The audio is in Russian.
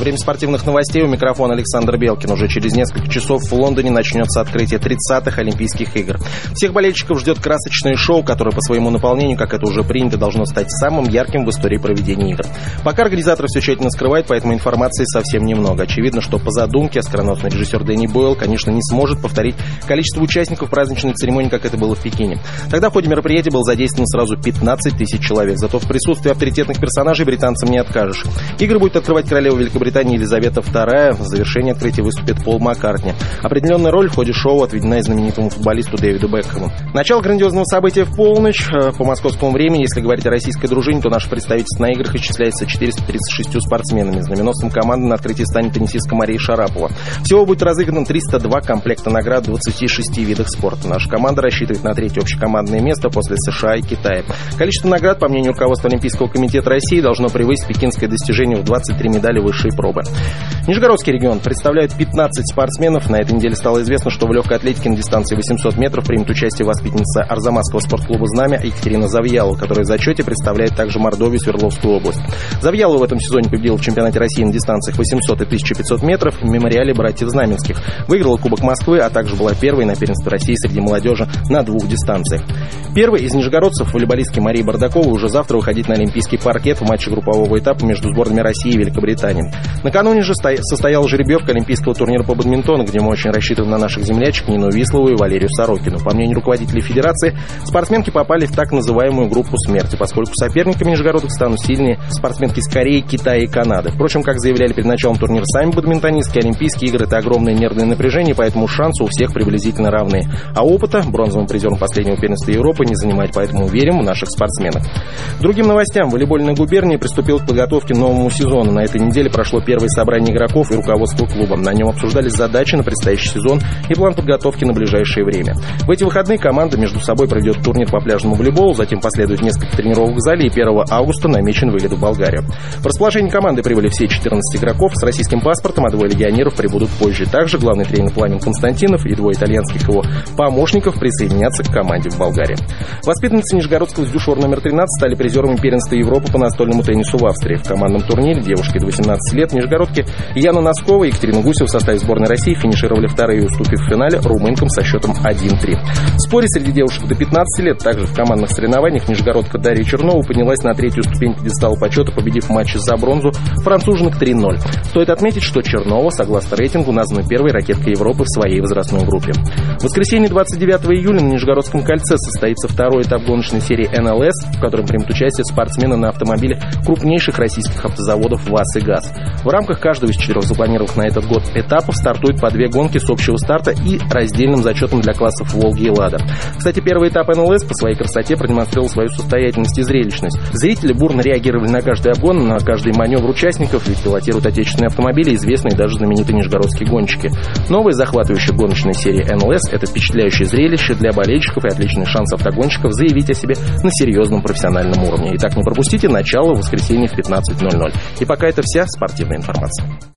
Время спортивных новостей. У микрофона Александр Белкин. Уже через несколько часов в Лондоне начнется открытие 30-х Олимпийских игр. Всех болельщиков ждет красочное шоу, которое по своему наполнению, как это уже принято, должно стать самым ярким в истории проведения игр. Пока организатор все тщательно скрывает, поэтому информации совсем немного. Очевидно, что по задумке оскароносный режиссер Дэнни Бойл, конечно, не сможет повторить количество участников праздничной церемонии, как это было в Пекине. Тогда в ходе мероприятия был задействован сразу 15 тысяч человек. Зато в присутствии авторитетных персонажей британцам не откажешь. Игры будет открывать королева Великобритании Елизавета II. В завершении открытия выступит Пол Маккартни. Определенная роль в ходе шоу отведена и знаменитому футболисту Дэвиду Бекхэму. Начало грандиозного события в полночь. По московскому времени, если говорить о российской дружине, то наше представительство на играх исчисляется 436 спортсменами. Знаменосцем команды на открытии станет теннисистка Мария Шарапова. Всего будет разыграно 302 комплекта наград в 26 видах спорта. Наша команда рассчитывает на третье общекомандное место после США и Китая. Количество наград, по мнению руководства Олимпийского комитета России, должно превысить пекинское достижение в 23 медали высшей пробы. Нижегородский регион представляет 15 спортсменов. На этой неделе стало известно, что в легкой атлетике на дистанции 800 метров примет участие воспитанница Арзамасского спортклуба «Знамя» Екатерина Завьялова, которая в зачете представляет также Мордовию, Свердловскую область. Завьялова в этом сезоне победила в чемпионате России на дистанциях 800 и 1500 метров в мемориале братьев Знаменских. Выиграла Кубок Москвы, а также была первой на первенстве России среди молодежи на двух дистанциях. Первый из нижегородцев, волейболистки Марии Бардаковой, уже завтра выходить на олимпийский паркет в матче группового этапа между сборными России и Великобритании. Накануне же состояла жеребьевка олимпийского турнира по бадминтону, где мы очень рассчитываем на наших землячек Нину Вислову и Валерию Сорокину. По мнению руководителей федерации, спортсменки попали в так называемую группу смерти, поскольку соперниками нижегородок станут сильные спортсменки из Кореи, Китая и Канады. Впрочем, как заявляли перед началом турнира сами бадминтонистки, Олимпийские игры — это огромное нервное напряжение, поэтому шансы у всех приблизительно равные. А опыта бронзовым призером последнего первенства Европы не занимать, поэтому верим в наших спортсменов. Другим новостям. Волейбольная губерния приступила к подготовке к новому сезону. На этой неделе прошло первое собрание игроков и руководства клуба. На нем обсуждались задачи на предстоящий сезон и план подготовки на ближайшее время. В эти выходные команда между собой проведет турнир по пляжному волейболу, затем последует несколько тренировок в зале, и 1 августа намечен вылет в Болгарию. В расположение команды прибыли все 14 игроков с российским паспортом, а 2 легионеров прибудут позже. Также главный тренер Пламен Константинов и 2 итальянских его помощников присоединятся к команде в Болгарии. Воспитанницы Нижегородского «Дюшор» номер 13 стали призерами первенства Европы по настольному теннису в Австрии. В командном турнире девушки до 18 лет нижегородки Яна Носкова и Екатерина Гусева в составе сборной России финишировали вторые, уступив в финале румынкам со счетом 1-3. В споре среди девушек до 15 лет также в командных соревнованиях нижегородка Дарья Чернова поднялась на третью ступень пьедестала почета, победив в матче за бронзу француженок 3-0. Стоит отметить, что Чернова, согласно рейтингу, названа первой ракеткой Европы в своей возрастной группе. В воскресенье 29 июля на Нижегородском кольце состоится второй этап гоночной серии НЛС, в котором примут участие спортсмены на автомобиле крупнейших российских автозаводов ВАЗ и ГАЗ. В рамках каждого из 4 запланированных на этот год этапов стартует по 2 гонки с общего старта и раздельным зачетом для классов «Волги» и «Лада». Кстати, первый этап НЛС по своей красоте продемонстрировал свою состоятельность и зрелищность. Зрители бурно реагировали на каждый обгон, на каждый маневр участников, ведь пилотируют отечественные автомобили, известные даже знаменитые нижегородские гонщики. Новая захватывающая гоночная серия НЛС — это впечатляющее зрелище для болельщиков и отличный шанс автогонщиков заявить о себе на серьезном профессиональном уровне. Итак, не пропустите начало в воскресенье в 15:00. И пока это вся спортивная информация.